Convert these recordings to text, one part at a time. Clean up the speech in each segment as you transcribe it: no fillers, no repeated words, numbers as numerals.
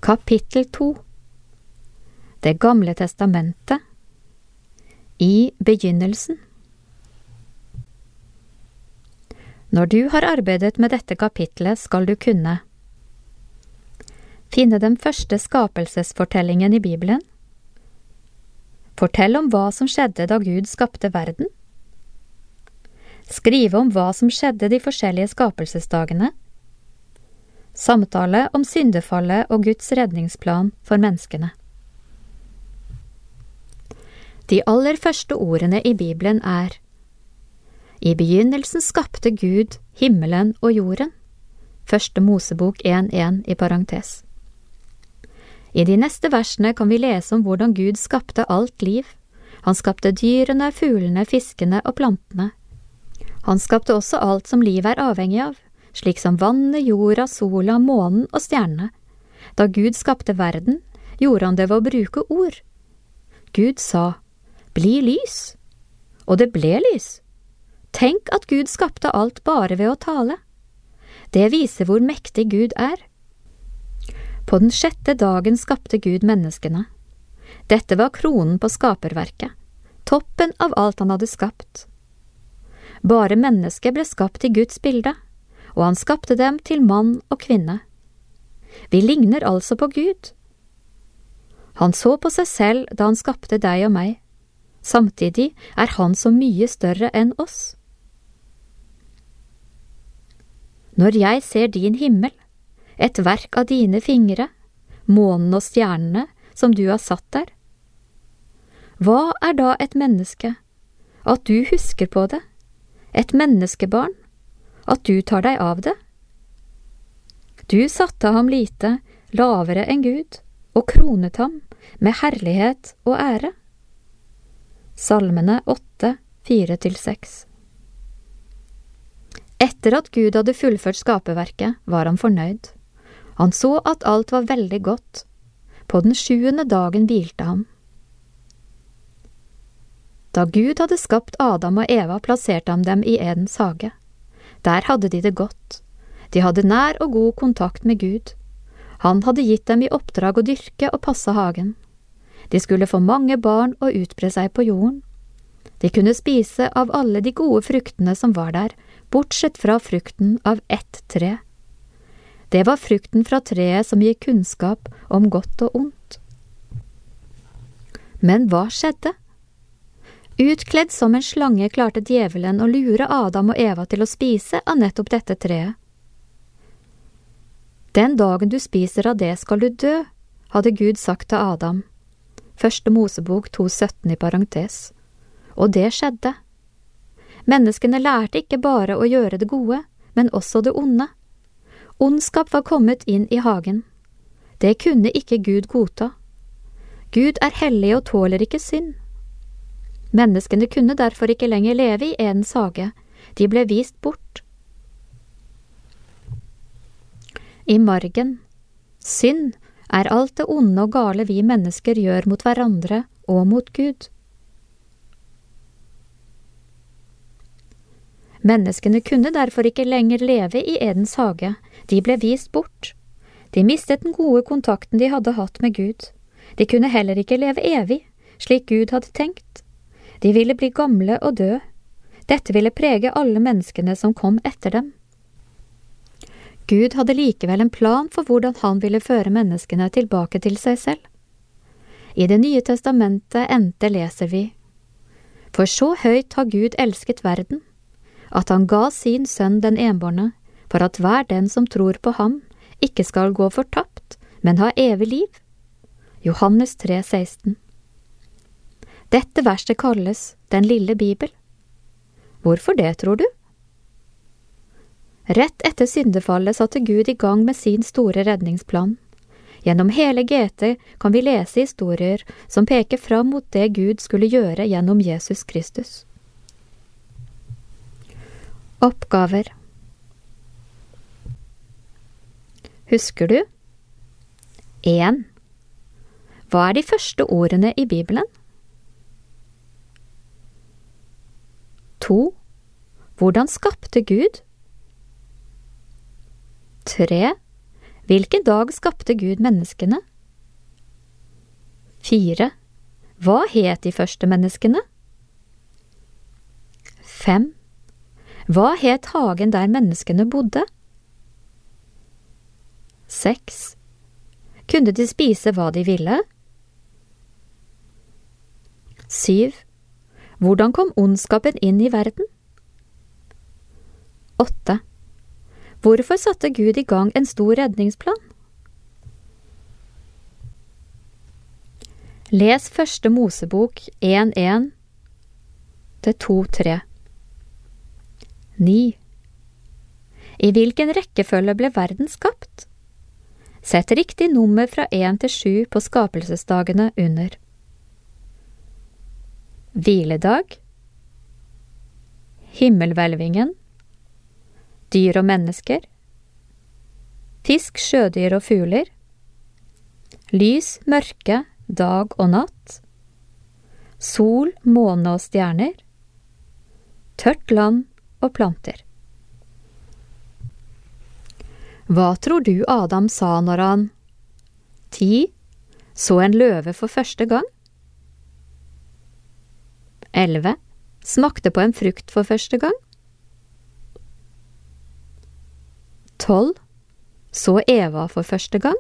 Kapittel 2. Det gamle testamentet. I begynnelsen. Når du har arbeidet med dette kapitlet, skal du kunne finne den første skapelsesfortellingen i Bibelen, fortell om hva som skjedde da Gud skapte verden, skrive om hva som skjedde de forskjellige skapelsesdagene, samtale om syndefallet og Guds redningsplan for menneskene. De aller første ordene i Bibelen er: I begynnelsen skapte Gud himmelen og jorden. Første Mosebok 1:1 i parentes. I de neste versene kan vi lese om hvordan Gud skapte alt liv. Han skapte dyrene, fuglene, fiskene og plantene. Han skapte også alt som liv er avhengig av, slik som vannet, jorda, sola, månen og stjernene. Da Gud skapte verden, gjorde han det ved å bruke ord. Gud sa: Bli lys, og det ble lys. Tenk at Gud skapte alt bare ved å tale. Det viser hvor mektig Gud er. På den 6. dagen skapte Gud menneskene. Dette var kronen på skaperverket, toppen av alt han hadde skapt. Bare mennesket ble skapt i Guds bilde, og han skapte dem til mann og kvinne. Vi ligner altså på Gud. Han så på seg selv da han skapte deg og meg. Samtidig er han så mye større enn oss. Når jeg ser din himmel, et verk av dine fingre, månen og stjernene som du har satt der, hva er da et menneske? At du husker på det? Et menneskebarn? At du tar deg av det? Du satte ham lite, lavere enn Gud, og kronet ham med herlighet og ære. Salmene 8, 4-6. Etter at Gud hadde fullført skaperverket, var han fornøyd. Han så at alt var veldig godt. På den 7. dagen hvilte han. Da Gud hadde skapt Adam og Eva, plasserte han dem i Edens hage. Der hadde de det godt. De hadde nær og god kontakt med Gud. Han hadde gitt dem i oppdrag å dyrke og passe hagen. De skulle få mange barn og utbre seg på jorden. De kunne spise av alle de gode fruktene som var der, bortsett fra frukten av ett tre. Det var frukten fra treet som gir kunnskap om godt og ondt. Men hva skjedde? Utkledd som en slange klarte djevelen å lure Adam og Eva til å spise av nettopp dette treet. Den dagen du spiser av det skal du dø, hadde Gud sagt til Adam. Første Mosebok 2,17 i parentes. Og det skjedde. Menneskene lærte ikke bare å gjøre det gode, men også det onde. Ondskap var kommet inn i hagen. Det kunne ikke Gud godta. Gud er hellig og tåler ikke synd. Menneskene kunne derfor ikke lenger leve i Edens hage. De ble vist bort. I margen. Synd er alt det onde og gale vi mennesker gjør mot hverandre og mot Gud. Menneskene kunne derfor ikke lenger leve i Edens hage. De ble vist bort. De mistet den gode kontakten de hadde hatt med Gud. De kunne heller ikke leve evig, slik Gud hadde tenkt. De ville bli gamle og dø. Dette ville prege alle menneskene som kom etter dem. Gud hadde likevel en plan for hvordan han ville føre menneskene tilbake til seg selv. I Det nye testamentet endte leser vi: For så høyt har Gud elsket verden, at han ga sin sønn den enbårne, for at hver den som tror på ham ikke skal gå fortapt, men ha evig liv. Johannes 3,16. Dette verset kalles Den lille Bibel. Hvorfor det, tror du? Rett etter syndefallet satte Gud i gang med sin store redningsplan. Gjennom hele GT kan vi lese historier som peker fram mot det Gud skulle gjøre gjennom Jesus Kristus. Oppgaver. Husker du? 1. Hva er de første ordene i Bibelen? 2. Hvordan skapte Gud? 3. Hvilken dag skapte Gud menneskene? 4. Hva het de første menneskene? 5. Hva het hagen der menneskene bodde? 6. Kunne de spise hva de ville? 7. Hvordan kom ondskapen inn i verden? 8. Hvorfor satte Gud i gang en stor redningsplan? Les første Mosebok 1:1 til 2:3. 9. I hvilken rekkefølge ble verden skapt? Sett riktig nummer fra 1 til 7 på skapelsesdagene under. Hviledag, himmelhvelvingen, dyr og mennesker, fisk, sjødyr og fugler, lys, mørke, dag og natt, sol, måne og stjerner, tørt land og planter. Hva tror du Adam sa når han 10. Så en løve for første gang? 11. Smakte på en frukt for første gang? 12. Så Eva for første gang?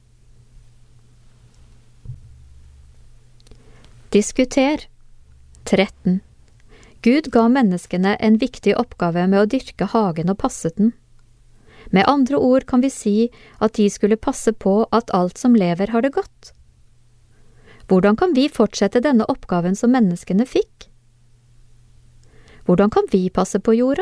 Diskuter. 13. Gud ga menneskene en viktig oppgave med å dyrke hagen og passe den. Med andre ord kan vi si at de skulle passe på at alt som lever har det godt. Hvordan kan vi fortsette denne oppgaven som menneskene fikk? Hvordan kan vi passe på jorda?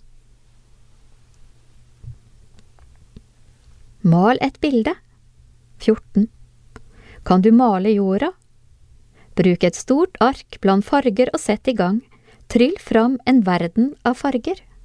Mal et bilde. 14. Kan du male jorda? Bruk et stort ark blant farger og sett i gang. Tryll fram en verden av farger.